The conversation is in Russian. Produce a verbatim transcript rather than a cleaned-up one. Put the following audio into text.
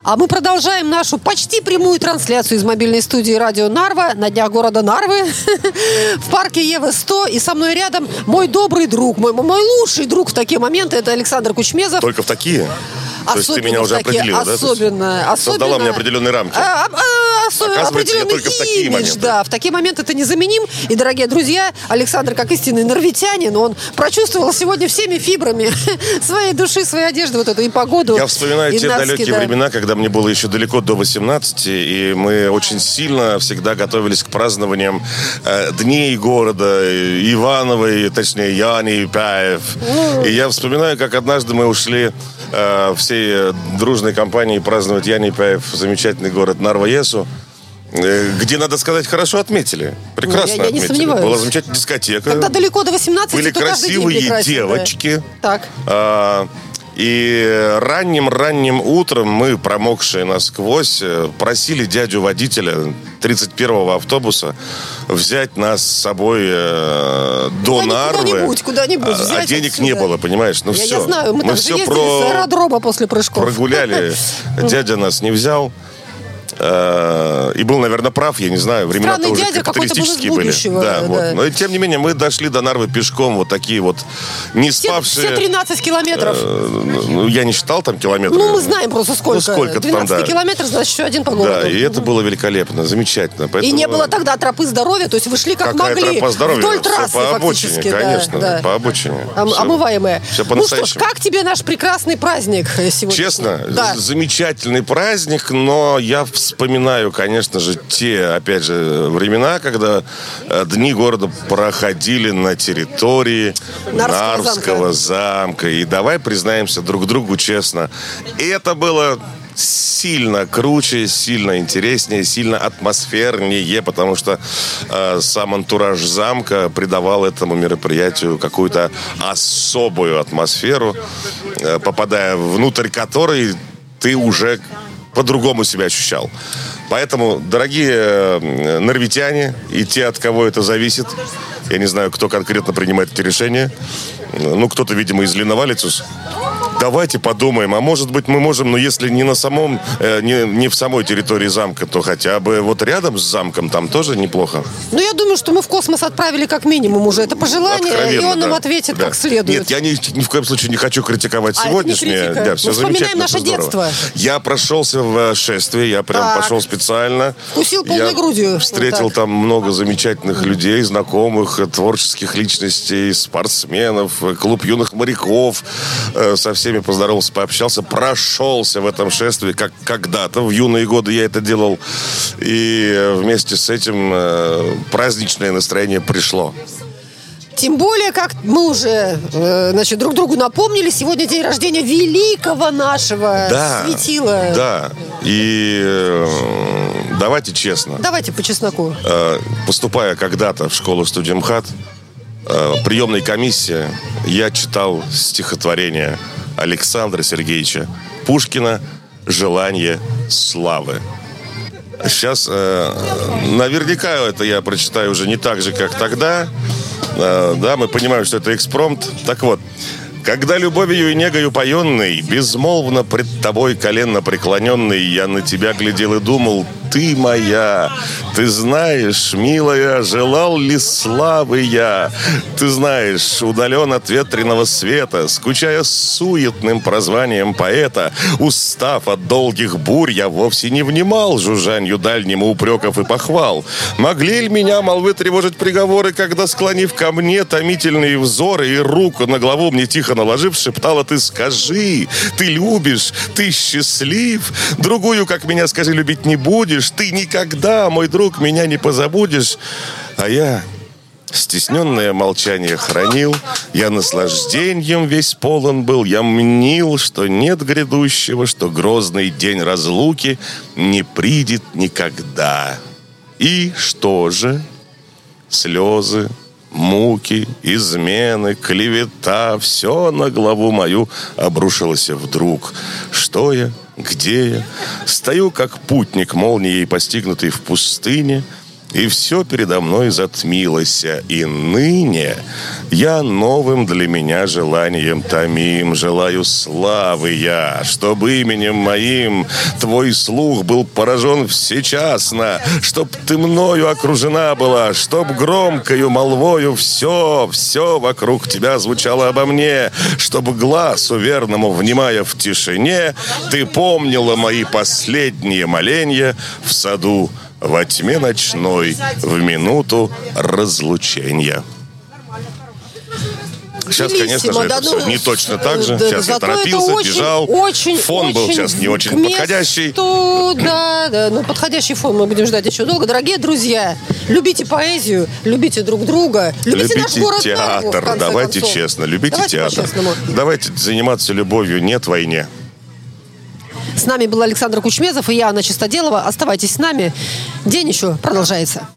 А мы продолжаем нашу почти прямую трансляцию из мобильной студии радио Нарва на днях города Нарвы в парке Евы сто. И со мной рядом мой добрый друг, мой, мой лучший друг в такие моменты, это Александр Кучмезов. Только в такие? То есть ты меня уже такие, определила, да? Особенно, особенно. Создала мне определенные рамки. А, а, осо- Оказывается, я только в такие имидж, моменты. да, в такие моменты ты незаменим. И, дорогие друзья, Александр, как истинный норвитянин, он прочувствовал сегодня всеми фибрами своей души, своей одежды, вот эту и погоду. Я вспоминаю и те нацки, далекие да. времена, когда мне было еще далеко до восемнадцати, и мы очень сильно всегда готовились к празднованиям э, дней города, Ивановой, точнее, Яни Паев. Ну. И я вспоминаю, как однажды мы ушли э, всей дружной компанией праздновать Яни Паев, замечательный город Нарва-Есу, где, надо сказать, хорошо отметили. Прекрасно ну, я, я отметили. Не сомневаюсь. Была замечательная дискотека. Когда далеко до восемнадцати, были то красивые прекрасен, девочки. Да. Так. А, и ранним-ранним утром мы, промокшие насквозь, просили дядю-водителя тридцать первого автобуса взять нас с собой э, до Нарвы. Куда-нибудь, куда-нибудь взять а денег отсюда. не было, понимаешь? Ну я, все. я знаю, мы, мы мы все ездили про... с аэродрома после прыжков. Прогуляли. Дядя нас не взял. И был, наверное, прав, я не знаю, времена-то Странный уже дядя, капиталистические были. Да, да. вот. Но тем не менее мы дошли до Нарвы пешком, вот такие вот не все, спавшие. все тринадцать километров. Э, ну, я не считал там километров. Ну, мы знаем просто сколько. Ну, сколько двенадцать там, да. километров, значит, еще один по городу. Да, и это было великолепно, замечательно. Поэтому... И не было тогда тропы здоровья, то есть вы шли как Какая могли. тропа здоровья? Вдоль Все трассы по обочине, фактически. конечно, да, да. по обочине. Ом- Все. Омываемые. Все Ну что ж, по-настоящему. как тебе наш прекрасный праздник сегодня? Честно, да. замечательный праздник, но я вспоминаю, конечно же, те, опять же, времена, когда э, дни города проходили на территории Нарвского Нарвского замка. И давай признаемся друг другу честно, это было сильно круче, сильно интереснее, сильно атмосфернее, потому что э, сам антураж замка придавал этому мероприятию какую-то особую атмосферу, э, попадая внутрь которой ты уже по-другому себя ощущал. Поэтому, дорогие норвитяне и те, от кого это зависит, я не знаю, кто конкретно принимает эти решения, ну, кто-то, видимо, из Леновалицус, давайте подумаем, а может быть мы можем, но если не на самом, э, не, не в самой территории замка, то хотя бы вот рядом с замком там тоже неплохо. Ну, я думаю, что мы в космос отправили как минимум уже это пожелание, Откровенно, и он да. нам ответит Да. как следует. Нет, я ни, ни в коем случае не хочу критиковать А, сегодняшнее. это не критика. Да, все Мы вспоминаем замечательно, наше все здорово. детство. Я прошелся в шествие, я прям Так. пошел специально. Вкусил полной я грудью. Встретил Вот так. там много замечательных людей, знакомых, творческих личностей, спортсменов, клуб юных моряков. Со всеми поздоровался, пообщался, прошелся в этом шествии, как когда-то, в юные годы я это делал. И вместе с этим праздничное настроение пришло. Тем более, как мы уже э, значит, друг другу напомнили, сегодня день рождения великого нашего Да, светила. да. И э, давайте честно. Давайте по чесноку. Э, поступая когда-то в школу студентхат, э, приемной комиссии, я читал стихотворение Александра Сергеевича Пушкина «Желание славы». Сейчас э, наверняка это я прочитаю уже не так же, как тогда. Э, да, мы понимаем, что это экспромт. Так вот. Когда любовью и негою поенный, безмолвно пред тобой коленно преклоненный, я на тебя глядел и думал, ты моя, ты знаешь, милая, желал ли славы я, ты знаешь, удален от ветреного света, скучая суетным прозванием поэта, устав от долгих бурь, я вовсе не внимал жужжанью дальнему упреков и похвал. Могли ли меня молвы тревожить приговоры, когда, склонив ко мне томительные взоры и руку на главу мне тихо наложив, шептала ты, скажи, ты любишь, ты счастлив, другую, как меня, скажи, любить не будешь, ты никогда, мой друг, меня не позабудешь. А я стесненное молчание хранил, я наслаждением весь полон был, я мнил, что нет грядущего, что грозный день разлуки не придет никогда. И что же? Слезы, муки, измены, клевета, все на главу мою обрушилось вдруг. Что я? Где я? Стою, как путник, молнией постигнутый в пустыне. и все передо мной затмилось. И ныне я новым для меня желанием томим. Желаю славы я, чтоб именем моим твой слух был поражен всечасно, чтоб ты мною окружена была, чтоб громкою молвою все, все вокруг тебя звучало обо мне, чтоб глазу верному, внимая в тишине, ты помнила мои последние моленья в саду, во тьме ночной, в минуту разлучения. Сейчас, конечно же, да, это ну, все не точно так же. Да, сейчас я торопился, очень, бежал. Очень, фон очень был сейчас не очень месту, подходящий. Да, да, ну подходящий фон мы будем ждать еще долго. Дорогие друзья, любите поэзию, любите друг друга, любите, любите наш город театр. Нарву, в конце Давайте концов. честно, любите Давайте театр. по-честному. Давайте заниматься любовью, нет войне. С нами был Александр Кучмезов и я, Анна Чистоделова. Оставайтесь с нами. День еще продолжается.